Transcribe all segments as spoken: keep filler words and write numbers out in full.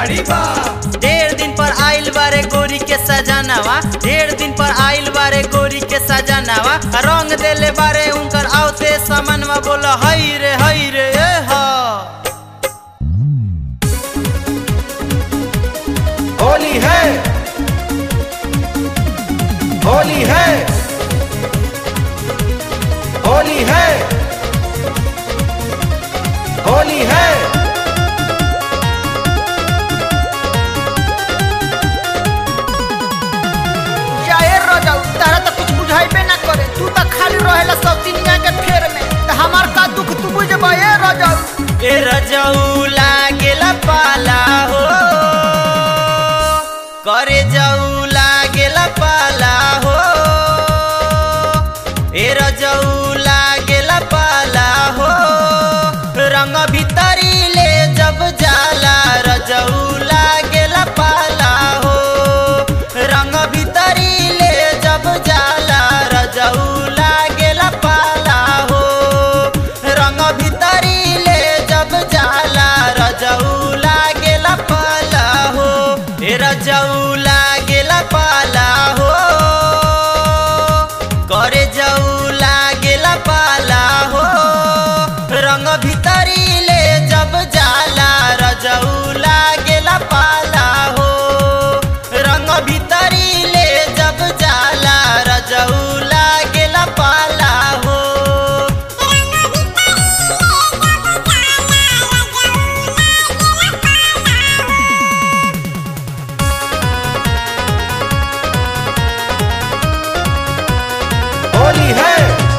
गाड़ी बा। ढेर दिन पर आइल बारे गोरी के सजनावा, ढेर दिन पर आइल बारे गोरी के सजनावा, रंग देले बारे उनकर आवते समनवा, बोला हई रे हई रे ए हा। होली है होली है होली है होली है। तारा तो कुछ बुझाइबे ना करे, तू तो खाली रहेला सौतीनिया के फेर में, तो हमार का दुख तू बुझबे ए रजाऊ। ए रजाऊ लागेला पाला हो, करे जाऊ लागेला पाला हो, ए रजाऊ लागेला पाला हो, रंग भीतरी ले जब जाला रजाऊ लागेला पाला हो, रंग भीतरी ले जब जाला रजाऊ लागेला पाला हो, रंग भीतरी ले जब जाला रजाऊ लागेला पाला हो, ए रजाऊ लागेला पाला हो, करे जाऊ लागेला पाला हो, रंग भीतरी ले जब जाला रजाऊ लागेला पाला हो, रंग भीतरी ले जब जाला रजाऊ लागेला पाला हो। होली है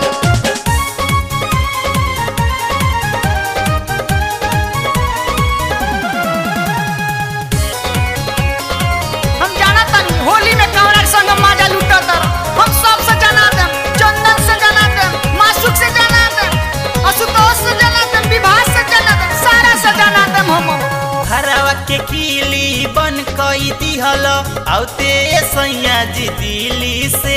हम जाना तानी होली में कवरा संग माजा लूटा तारा, हम सब से जाना दे, चंदन से जाना दे, मासुक से जाना दे, असुतोष से जाना दे, विभास से जाना दे, सारा से जाना दे हम। हरवा के कीली बन कई दिहल आउते सैया जी दिल्ली से,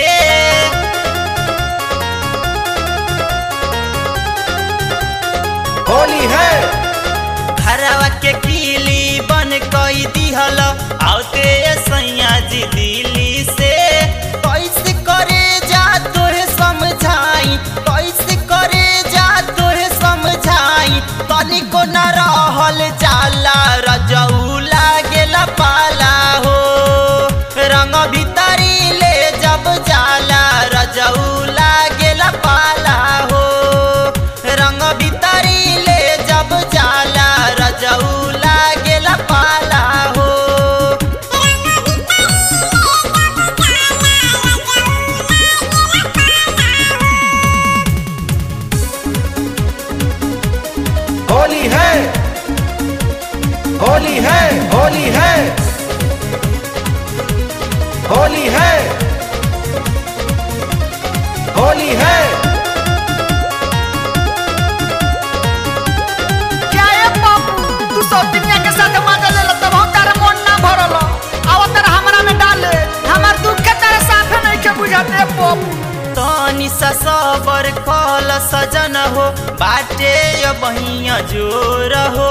होली है हरवा के कीली बन कई दिहल आउते सैया जी दिल्ली से, कैसे करे जा तोहे समझाई, कैसे करे जा तोहे समझाई, तनिको न रहल जाला रजाऊ लागेला पाला हो, रंग भीतरी ले जब जाला रजाऊ लागेला पाला हो, रंग भीतरी ले जब जाला रजाऊ लागेला पाला हो। होली है होली है होली है होली है होली है। क्या ये बापू तू सौतीनिया के साथ माजा ले तब हम तारा मन ना भरल, आव तारा हमरा में डाले, हमार दुख के तारा साथे नहीं के बुझाते बापू। तनी सा सबर कल सजन हो, बाटे बहिया जोर हो,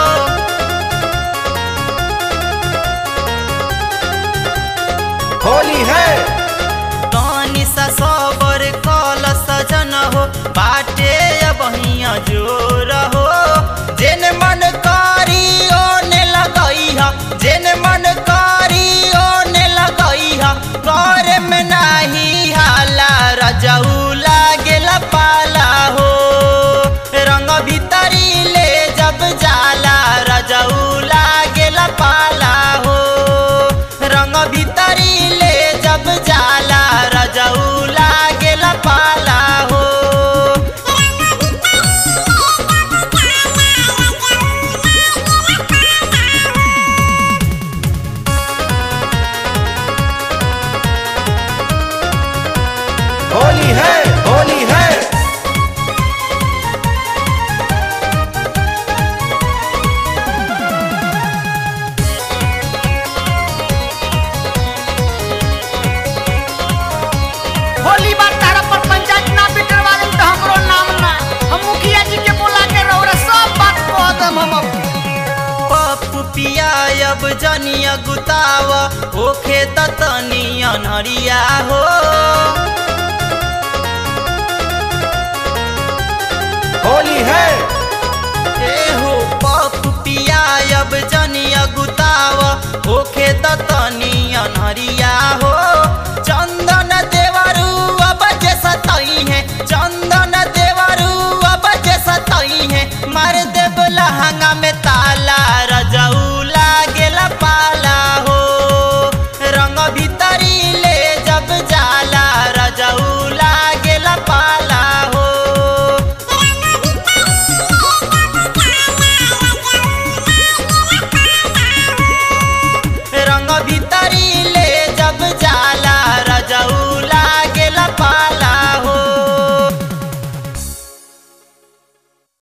होली है तनी सा सबर कल सजन हो, बाटे बहिया जोर हो, जेन मन करी ओने लगई हा, जेन मन करी ओने लगई हा, करे में नाही हाला रजाऊ लागेला पाला हो, रंग भीतरी ले जब जाला रजाऊ लागेला पाला हो, रंग भीतरी ले जब जाला रजाऊ लागेला पाला हो। गुताव होखे तनी अनहरिया हो। होली है ए हो पप पिया अब जनिया गुताव होखे तनी अनहरिया हो।